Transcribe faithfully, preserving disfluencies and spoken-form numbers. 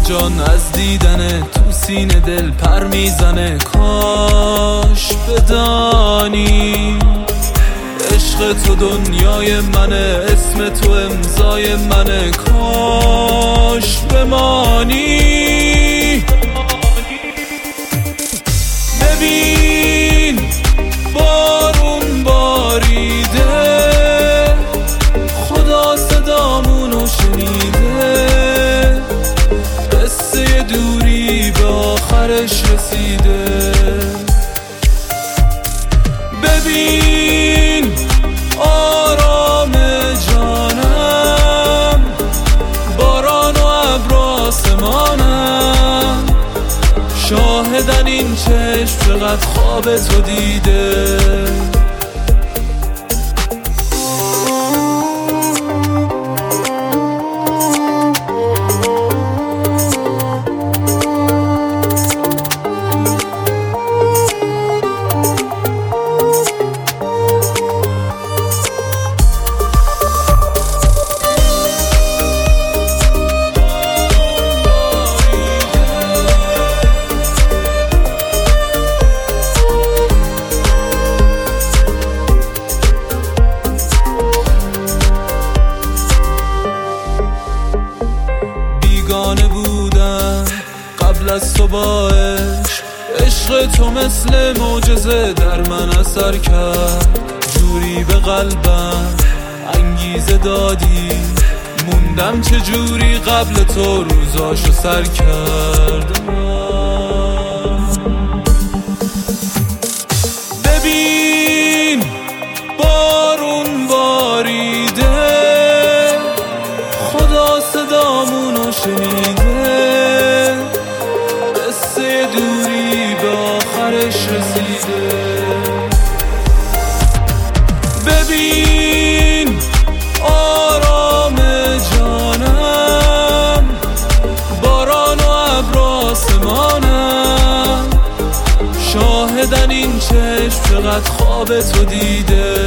جان از دیدن تو سینه دل پر میزنه. کاش بدانی عشق تو دنیای منه، اسم تو امضای منه. کاش بمانی. ببین بارون باریده، خدا صدامونو شنیده، قصه دوری به آخرش رسیده. ببین آرام جانم، باران و ابر آسمانم، شاهدن این چشم چقدر خواب تو دیده. بودم قبل از تو با عشق، عشق تو مثل معجزه در من اثر کرد. جوری به قلبم انگیزه دادی، موندم چه جوری قبل تو روزاشو سر کردم. ببین بارون باریده، خدا صدامونو شنیده، قصه دوری به آخرش رسیده. ببین آرام جانم، باران و ابر آسمانم، شاهدن این چشم چقدر خواب تو دیده.